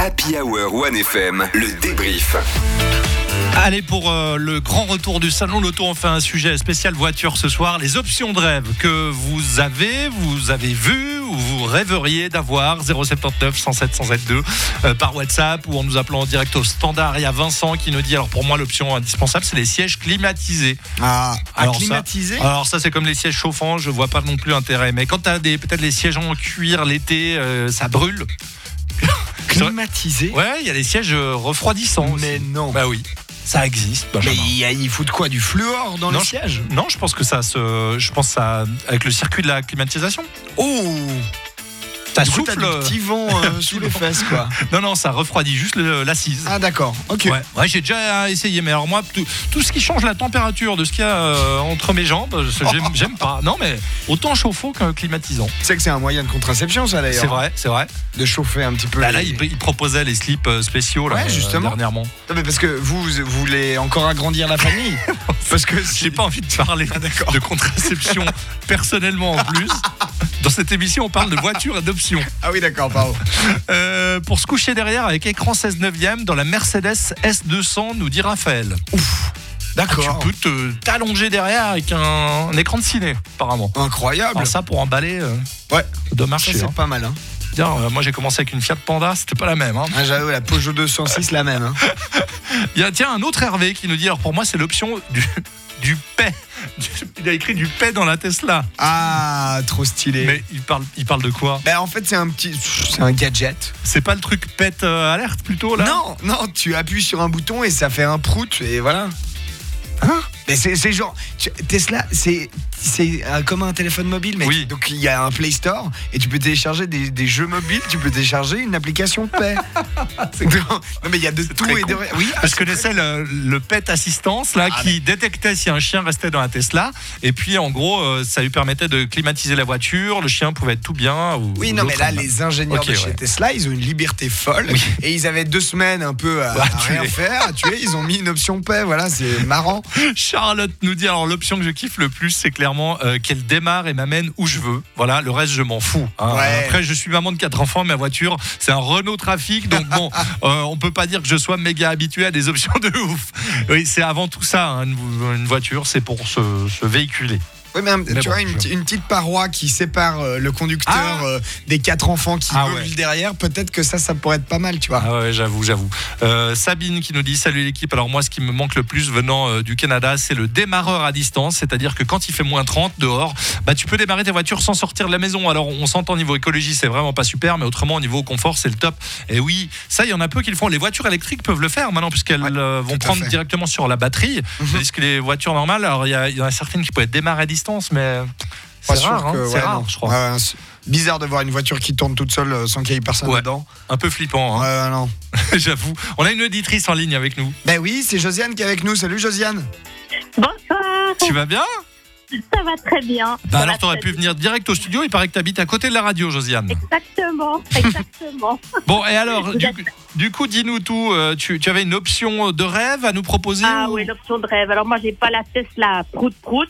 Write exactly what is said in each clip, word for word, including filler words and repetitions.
Happy Hour One F M, le débrief. Allez, pour euh, le grand retour du salon l'auto, on fait un sujet spécial voiture ce soir. Les options de rêve que vous avez, vous avez vues ou vous rêveriez d'avoir. Zéro sept neuf cent sept cent deux euh, par WhatsApp ou en nous appelant en direct au standard. Il y a Vincent qui nous dit, alors pour moi l'option indispensable c'est les sièges climatisés. Ah, alors climatisés. Ça, alors ça c'est comme les sièges chauffants, je vois pas non plus l'intérêt. Mais quand tu as des, peut-être les sièges en cuir l'été, euh, ça brûle. Climatisés. Ouais, il y a des sièges refroidissants. Mais aussi. non. Bah oui. Ça existe. Mais il, il faut de quoi, du fluor dans non, les sièges? je, Non, je pense que ça se, je pense ça avec le circuit de la climatisation. Oh, ça du souffle. coup, t'as du petit vent euh, sous les fesses, quoi. Non, non, ça refroidit juste le, l'assise. Ah d'accord. Ok. Ouais, ouais, j'ai déjà essayé, mais alors moi, tout, tout ce qui change la température de ce qu'il y a euh, entre mes jambes, j'aime, j'aime pas. Non, mais autant chauffe-eau qu'un climatisant. Tu sais que c'est un moyen de contraception, ça d'ailleurs. C'est vrai, c'est vrai. De chauffer un petit peu. Bah, les... là, il, il proposait les slips spéciaux là, Ouais, justement. euh, dernièrement. Non, mais parce que vous, vous voulez encore agrandir la famille. Parce que j'ai pas envie de parler ah, de contraception personnellement en plus. Dans cette émission, on parle de voiture et d'options. Ah oui, d'accord, pardon. Euh, pour se coucher derrière avec écran seize neuvième dans la Mercedes S deux cents, nous dit Raphaël. Ouf. D'accord. Ah, tu peux te, t'allonger derrière avec un, un écran de ciné, apparemment. Incroyable. Alors ça, pour emballer, euh, ouais, ça doit marcher. Ça, c'est hein. pas mal. Hein. Bien, euh, moi, j'ai commencé avec une Fiat Panda, c'était pas la même. Hein. Ah, j'avoue, la Peugeot deux cent six, la même. Hein. Il y a tiens un autre Hervé qui nous dit, alors pour moi, c'est l'option du, du paix. Il a écrit du paix dans la Tesla. Ah, trop stylé. Mais il parle, il parle de quoi? Ben en fait, c'est un petit, c'est un gadget. C'est pas le truc pète euh, alerte plutôt là? Non, non, tu appuies sur un bouton et ça fait un prout et voilà. Hein? Mais c'est, c'est genre tu, Tesla, c'est c'est euh, comme un téléphone mobile, mec. Oui. Donc il y a un Play Store et tu peux télécharger des, des jeux mobiles, tu peux télécharger une application paix. non, non, mais il y a de c'est tout et de con. oui. Ah, je connaissais le, le Pet Assistance là, ah, qui mais... détectait si un chien restait dans la Tesla et puis en gros euh, ça lui permettait de climatiser la voiture, le chien pouvait être tout bien. Ou, oui, ou non mais là même. les ingénieurs okay, de chez ouais. Tesla, ils ont une liberté folle oui. et ils avaient deux semaines un peu à, à rien faire, à tuer. Ils ont mis une option paix, voilà, c'est marrant. Charlotte nous dit alors l'option que je kiffe le plus, c'est clairement euh, qu'elle démarre et m'amène où je veux. Voilà, le reste je m'en fous. Hein. Ouais. Après, je suis maman de quatre enfants, ma voiture c'est un Renault Trafic, donc bon, euh, on peut pas dire que je sois méga habitué à des options de ouf. Oui, c'est avant tout ça, hein, une, une voiture, c'est pour se, se véhiculer. Oui, mais, mais tu bon, vois, une, je... une petite paroi qui sépare euh, le conducteur ah euh, des quatre enfants qui ah volent ouais. derrière, peut-être que ça, ça pourrait être pas mal, tu vois. Ah ouais, j'avoue, j'avoue. Euh, Sabine qui nous dit, salut l'équipe, alors moi, ce qui me manque le plus venant euh, du Canada, c'est le démarreur à distance, c'est-à-dire que quand il fait moins trente dehors, bah, tu peux démarrer ta voiture sans sortir de la maison. Alors, on s'entend niveau écologie, c'est vraiment pas super, mais autrement, niveau confort, c'est le top. Et oui, ça, il y en a peu qui le font. Les voitures électriques peuvent le faire maintenant, puisqu'elles ouais, euh, vont prendre directement sur la batterie, mm-hmm. tandis que les voitures normales, alors il y, y en a certaines qui peuvent être démarrées à distance, mais... C'est pas rare, hein, que, c'est ouais, rare, non. je crois. Ouais, c'est bizarre de voir une voiture qui tourne toute seule sans qu'il y ait personne ouais, dedans. Un peu flippant. Hein. Ouais, non. J'avoue. On a une auditrice en ligne avec nous. Ben oui, c'est Josiane qui est avec nous. Salut Josiane. Bonsoir. Tu vas bien? Ça va très bien. Bah alors t'aurais pu venir direct au studio, il paraît que t'habites à côté de la radio, Josiane. Exactement, exactement. Bon, et alors, du, du coup, dis-nous tout, euh, tu, tu avais une option de rêve à nous proposer? Ah ou... oui, l'option de rêve. Alors moi, j'ai pas la Tesla prout-prout.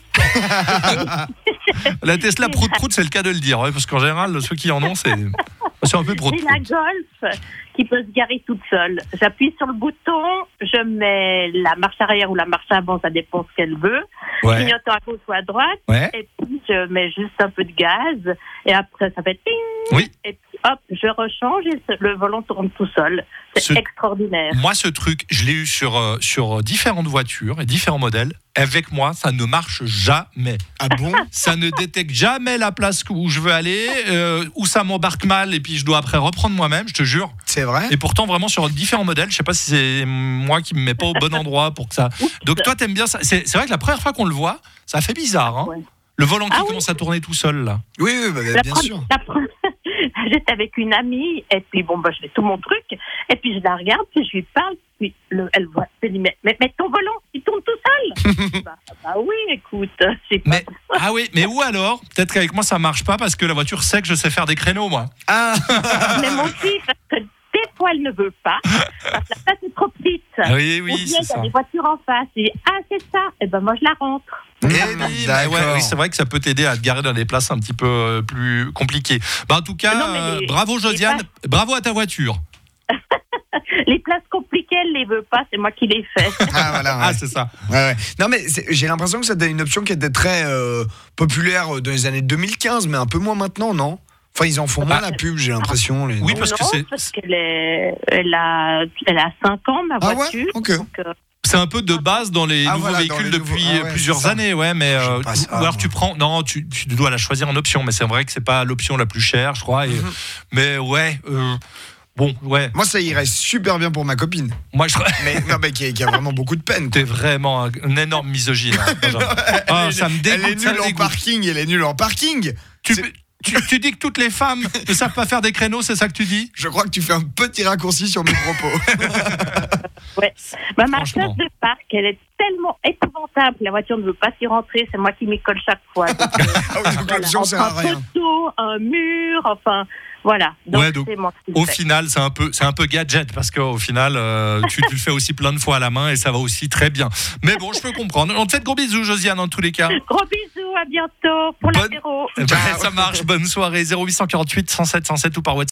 La Tesla prout-prout, c'est le cas de le dire, ouais, parce qu'en général, ceux qui en ont, c'est, c'est un peu prout-prout. J'ai la Golf qui peut se garer toute seule. J'appuie sur le bouton, je mets la marche arrière ou la marche avant, ça dépend ce qu'elle veut. Ouais. Clignotant à gauche ou à droite. Ouais. Et puis, je mets juste un peu de gaz. Et après, ça fait ting. Oui. Et puis, hop, je rechange et le volant tourne tout seul. C'est ce... extraordinaire. Moi, ce truc, je l'ai eu sur, euh, sur différentes voitures et différents modèles. Avec moi, ça ne marche jamais. Ah bon? Ça ne détecte jamais la place où je veux aller, euh, où ça m'embarque mal et puis je dois après reprendre moi-même, je te jure. C'est vrai? Et pourtant, vraiment, sur différents modèles, je sais pas si c'est moi qui me mets pas au bon endroit pour que ça... Donc toi, t'aimes bien ça. C'est, c'est vrai que la première fois qu'on le voit, ça fait bizarre, hein. Ouais. Le volant qui ah, commence oui. à tourner tout seul, là. Oui, oui, bah, la bien pre- sûr. La pre- J'étais avec une amie, et puis bon, bah, je fais tout mon truc, et puis je la regarde, puis je lui parle, puis le, elle voit, elle dit, mais, mais, mais ton volant, il tourne tout seul. bah, bah oui, écoute, c'est pas... Mais, ah oui, mais ou alors, peut-être qu'avec moi ça marche pas, parce que la voiture sait que je sais faire des créneaux, moi. Ah. Mais mon fils, parce que des fois elle ne veut pas, parce que la place est trop petite. Oui, oui, ou bien c'est il y ça. a des voitures en face, et ah, c'est ça, et ben moi je la rentre. Eh oui, bah ouais, oui, c'est vrai que ça peut t'aider à te garer dans des places un petit peu euh, plus compliquées. Bah, en tout cas, non, les, euh, bravo Josiane, pas... bravo à ta voiture. Les places compliquées, elle les veut pas, c'est moi qui les fais. Ah, voilà. Ah, Ouais. c'est ça. Ouais, ouais. Non, mais c'est- j'ai l'impression que c'était une option qui était très euh, populaire dans les années deux mille quinze, mais un peu moins maintenant, non? Enfin, ils en font moins Bah, la pub, j'ai l'impression. Les... Oui, non parce que Non, c'est- parce qu'elle est, elle a, elle a cinq ans, ma Ah ouais, voiture. ok. Donc, euh, C'est un peu de base dans les Ah, nouveaux voilà, dans véhicules les depuis nouveaux- ah ouais, plusieurs c'est ça. années, ouais, mais J'aime euh, pas ou, ça, ou alors moi. tu prends, non, tu, tu dois la choisir en option, mais c'est vrai que c'est pas l'option la plus chère, je crois. Et, Mhm. Mais ouais, euh, bon, ouais, Moi, ça irait super bien pour ma copine. moi je. Mais, non, mais qui, qui a vraiment beaucoup de peine. quoi. T'es vraiment un, un énorme misogyne. Hein, Benjamin. Ah, ça me Elle est dégoûte, ça nulle me en dégoûte. parking, elle est nulle en parking. Tu, C'est- tu, tu dis que toutes les femmes ne savent pas faire des créneaux, c'est ça que tu dis? Je crois que tu fais un petit raccourci sur mes propos. bah, ma Franchement. place de parc, elle est tellement épouvantable. La voiture ne veut pas s'y rentrer, c'est moi qui m'y colle chaque fois. Donc, euh, Ah oui, donc voilà, l'option entre sert à un rien. poteau, un mur, enfin, voilà. Donc, Ouais, donc, c'est moi qui le Au fais. final, c'est un peu, c'est un peu gadget parce qu'au final, euh, tu, tu le fais aussi plein de fois à la main et ça va aussi très bien. Mais bon, je peux comprendre. On te fait de gros bisous, Josiane, en tous les cas. Gros bisous, à bientôt pour Bonne- l'apéro. Eh ben, ça marche. Bonne soirée. zéro huit cent quarante-huit cent sept cent sept ou par WhatsApp.